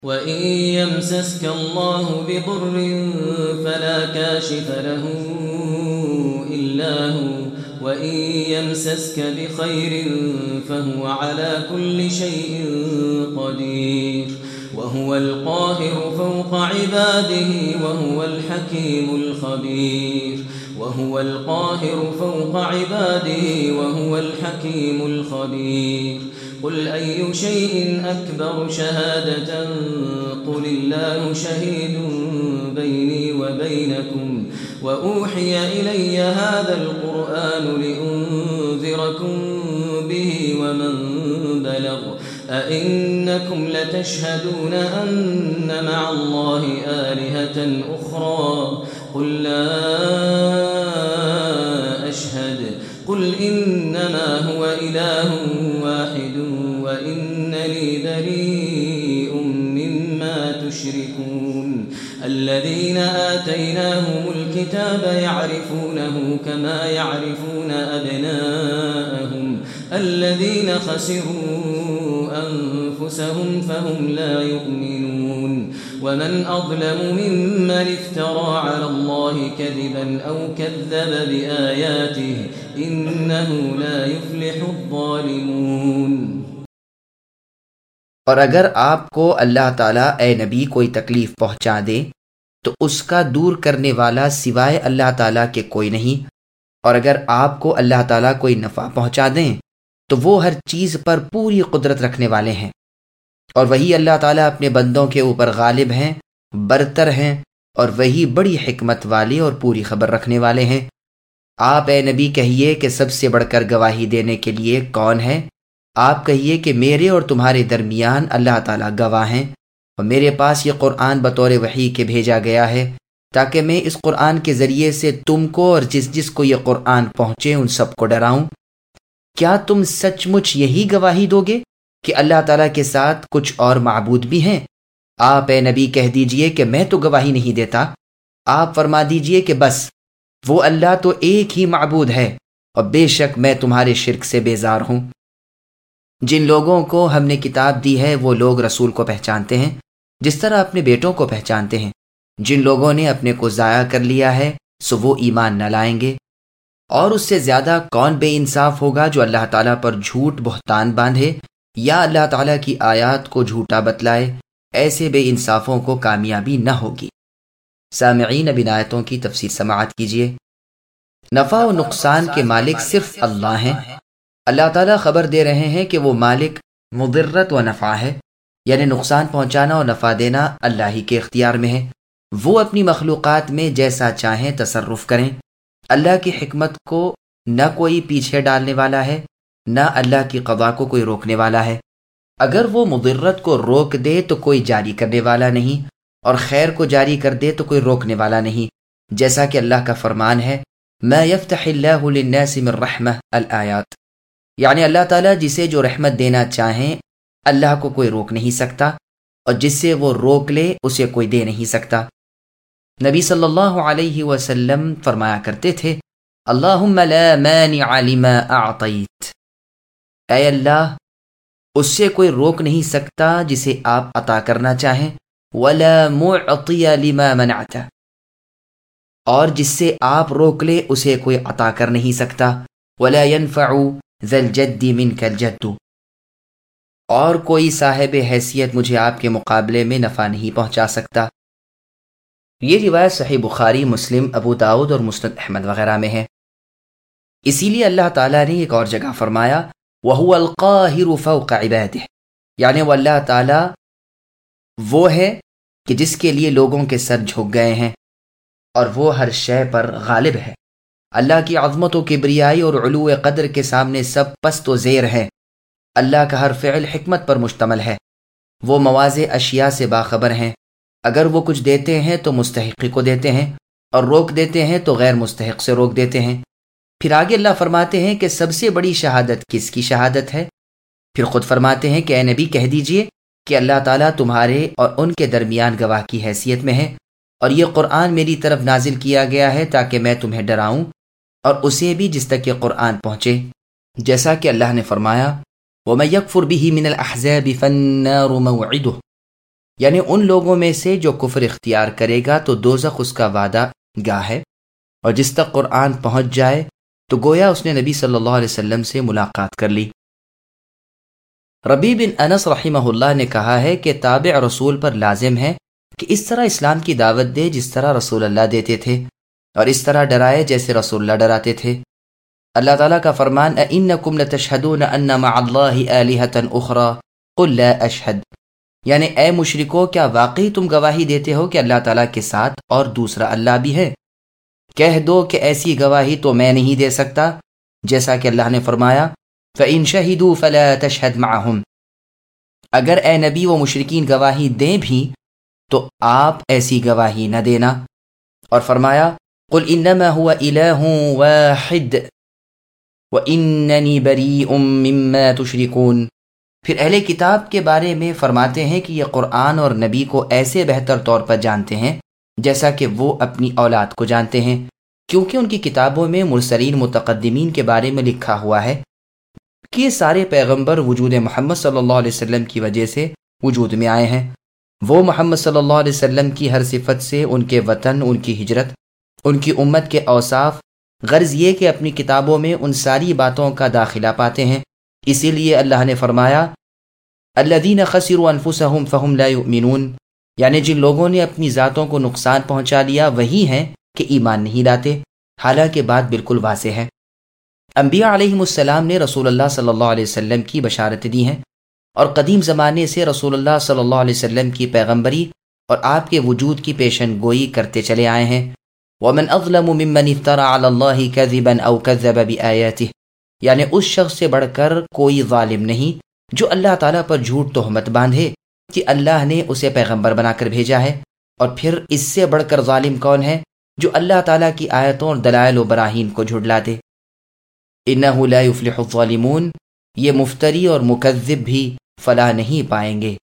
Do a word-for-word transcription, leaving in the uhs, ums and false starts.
وَإِن يَمْسَسْكَ اللَّهُ بِضُرٍّ فَلَا كَاشِفَ لَهُ إِلَّا هُوَ وَإِن يَمْسَسْكَ بِخَيْرٍ فَهُوَ عَلَى كُلِّ شَيْءٍ قَدِيرٌ وَهُوَ الْقَاهِرُ فَوْقَ عِبَادِهِ وَهُوَ الْحَكِيمُ الْخَبِيرُ وهو القاهر فوق عباده وهو الحكيم الخبير قل أي شيء أكبر شهادة قل الله شهيد بيني وبينكم وأوحي إلي هذا القرآن لأنذركم به ومن بلغ أئنكم لتشهدون أن مع الله آلهة أخرى قل لا أشهد قل إنما هو إله واحد وإنني بريء مما تشركون الذين آتيناهم الكتاب يعرفونه كما يعرفون أبناءهم الذين خسروا أنفسهم فهم لا يؤمنون ومن أظلم ممن افترى على الله كذبا أو كذب بآياته إنه لا يفلح الظالمون۔ اور اگر آپ کو اللہ تعالیٰ اے نبی کوئی تکلیف پہنچا دے تو اس کا دور کرنے والا سوائے اللہ تعالیٰ کے کوئی نہیں، اور اگر آپ کو اللہ تعالیٰ کوئی نفع پہنچا دیں تو وہ ہر چیز پر پوری قدرت رکھنے والے ہیں، اور وہی اللہ تعالیٰ اپنے بندوں کے اوپر غالب ہیں، برتر ہیں، اور وہی بڑی حکمت والے اور پوری خبر رکھنے والے ہیں۔ آپ اے نبی کہیے کہ سب سے بڑھ کر گواہی دینے کے لیے کون ہے؟ آپ کہیے کہ میرے اور تمہارے درمیان اللہ تعالیٰ گواہ ہیں، اور میرے پاس یہ قرآن بطور وحی کے بھیجا گیا ہے تاکہ میں اس قرآن کے ذریعے سے تم کو اور جس جس کو یہ قرآن پہنچے ان سب کو ڈراؤں۔ کیا تم سچ مچ یہی گواہی دو گے کہ اللہ تعالیٰ کے ساتھ کچھ اور معبود بھی ہیں؟ آپ اے نبی کہہ دیجئے کہ میں تو گواہی نہیں دیتا، آپ فرما دیجئے کہ بس وہ اللہ تو ایک ہی معبود ہے، اور بے شک میں تمہارے شرک سے بیزار ہوں۔ جن لوگوں کو ہم نے کتاب دی ہے وہ لوگ رسول کو پہچانتے ہیں جس طرح اپنے بیٹوں کو پہچانتے ہیں۔ جن لوگوں نے اپنے کو ضائع کر لیا ہے سو وہ ایمان نہ لائیں گے، اور اس سے زیادہ کون بے انصاف ہوگا جو اللہ تعالیٰ پر جھوٹ بہتان باندھے یا اللہ تعالیٰ کی آیات کو جھوٹا بتلائے، ایسے بے انصافوں کو کامیابی نہ ہوگی۔ سامعین، اب ان آیتوں کی تفسیر سماعت کیجیے۔ نفع و نقصان کے مالک صرف اللہ ہیں۔ اللہ تعالیٰ خبر دے رہے ہیں کہ وہ مالک مضرت و نفع ہے، یعنی نقصان پہنچانا اور نفع دینا اللہ ہی کے اختیار میں ہے۔ وہ اپنی مخلوقات میں جیسا چاہیں تصرف کریں۔ اللہ کی حکمت کو نہ کوئی پیچھے ڈالنے والا ہے، نہ اللہ کی قضا کو کوئی روکنے والا ہے۔ اگر وہ مضرت کو روک دے تو کوئی جاری کرنے والا نہیں، اور خیر کو جاری کر دے تو کوئی روکنے والا نہیں، جیسا کہ اللہ کا فرمان ہے ما یفتح اللہ للناس من رحمہ الآیات، یعنی اللہ تعالیٰ جسے جو رحمت دینا چاہیں اللہ کو کوئی روک نہیں سکتا، اور جس سے وہ روک لے اسے کوئی دے نہیں سکتا۔ نبی صلی اللہ علیہ وسلم فرمایا کرتے تھے اللہم لا مانع لما اعطیت، اے اللہ اس سے کوئی روک نہیں سکتا جسے آپ عطا کرنا چاہیں، ولا معطی لما منعت، اور جس سے آپ روک لے اسے کوئی عطا کر نہیں سکتا، ولا ينفع ذا الجد منک الجد، اور کوئی صاحب حیثیت مجھے آپ کے مقابلے میں نفع نہیں پہنچا سکتا۔ یہ روایت صحیح بخاری، مسلم، ابو داؤد اور مسند احمد وغیرہ میں ہے۔ اسی لیے اللہ تعالیٰ نے ایک اور جگہ فرمایا وَهُوَ الْقَاهِرُ فَوْقَ عِبَادِهِ، یعنی وہ اللہ تعالیٰ وہ ہے کہ جس کے لیے لوگوں کے سر جھک گئے ہیں، اور وہ ہر شے پر غالب ہے۔ اللہ کی عظمت و کبریائی اور علو قدر کے سامنے سب پست و زیر ہیں۔ اللہ کا ہر فعل حکمت پر مشتمل ہے۔ وہ مواضع اشیاء سے باخبر ہیں۔ اگر وہ کچھ دیتے ہیں تو مستحق کو دیتے ہیں، اور روک دیتے ہیں تو غیر مستحق سے روک دیتے ہیں۔ پھر آگے اللہ فرماتے ہیں کہ سب سے بڑی شہادت کس کی شہادت ہے؟ پھر خود فرماتے ہیں کہ اے نبی کہہ دیجئے کہ اللہ تعالیٰ تمہارے اور ان کے درمیان گواہ کی حیثیت میں ہے، اور یہ قرآن میری طرف نازل کیا گیا ہے تاکہ میں تمہیں ڈراؤں، اور اسے بھی جس تک یہ قرآن پہنچے، جیسا کہ اللہ نے فرمایا وَمَن يَكْفُرْ بِهِ مِنَ الْأَحْزَابِ فَالنَّارُ مَوْعِدُهُ، یعنی ان لوگوں میں سے جو کفر اختیار کرے گا تو دوزخ اس کا وعدہ گاہ ہے، اور جس تک قرآن پہنچ جائے تو گویا اس نے نبی صلی اللہ علیہ وسلم سے ملاقات کر لی۔ ربیع بن انس رحمہ اللہ نے کہا ہے کہ تابع رسول پر لازم ہے کہ اس طرح اسلام کی دعوت دے جس طرح رسول اللہ دیتے تھے، اور اس طرح ڈرائے جیسے رسول اللہ ڈراتے تھے۔ اللہ تعالیٰ کا فرمان اَإِنَّكُمْ لَتَشْهَدُونَ أَنَّ مَعَ اللَّهِ آلِهَةً أُخْرَى قُلْ لَا أَشْهَدُ، یعنی اے مشرکو کیا واقعی تم گواہی دیتے ہو کہ اللہ تعالیٰ کے ساتھ اور دوسرا اللہ بھی ہے؟ کہہ دو کہ ایسی گواہی تو میں نہیں دے سکتا، جیسا کہ اللہ نے فرمایا فَإِن شَهِدُوا فَلَا تَشْهَدْ مَعَهُمْ، اگر اے نبی وہ مشرکین گواہی دیں بھی تو آپ ایسی گواہی نہ دینا۔ اور فرمایا قُلْ إِنَّمَا هُوَ إِلَٰهٌ وَاحِدٌ وَإِنَّنِي بَرِيءٌ مِّمَّا تُشْرِكُونَ۔ پھر اہل کتاب کے بارے میں فرماتے ہیں کہ یہ قرآن اور نبی کو ایسے بہتر طور پر جانتے ہیں جیسا کہ وہ اپنی اولاد کو جانتے ہیں، کیونکہ ان کی کتابوں میں مرسلین متقدمین کے بارے میں لکھا ہوا ہے کہ یہ سارے پیغمبر وجود محمد صلی اللہ علیہ وسلم کی وجہ سے وجود میں آئے ہیں۔ وہ محمد صلی اللہ علیہ وسلم کی ہر صفت سے، ان کے وطن، ان کی ہجرت، ان کی امت کے اوصاف، غرض یہ کہ اپنی کتابوں میں ان ساری باتوں کا داخلہ پاتے ہیں۔ اسی لیے اللہ نے فرمایا الذین خسروا انفسهم فهم لا یؤمنون، یعنی جن لوگوں نے اپنی ذاتوں کو نقصان پہنچا لیا وہی ہیں کہ ایمان نہیں لاتے، حالانکہ بات بالکل واضح ہے۔ انبیاء علیہم السلام نے رسول اللہ صلی اللہ علیہ وسلم کی بشارت دی ہیں، اور قدیم زمانے سے رسول اللہ صلی اللہ علیہ وسلم کی پیغمبری اور آپ کے وجود کی پیشن گوئی کرتے چلے آئے ہیں۔ وَمَنْ أَظْلَمُ مِمَّنِ افْتَرَى عَلَى اللَّهِ كَذِبًا أَوْ كَذَّبَ بِآيَاتِهِ، یعنی اس شخص سے بڑھ کر کوئی ظالم نہیں جو اللہ تعالیٰ پر جھوٹ تہمت باندھے کہ اللہ نے اسے پیغمبر بنا کر بھیجا ہے، اور پھر اس سے بڑھ کر ظالم کون ہے جو اللہ تعالیٰ کی آیتوں اور دلائل و براہین کو جھٹلا دے۔ إِنَّهُ لَا يُفْلِحُ الظَّالِمُونَ، یہ مفتری اور مکذب بھی فلاح نہیں پائیں گے۔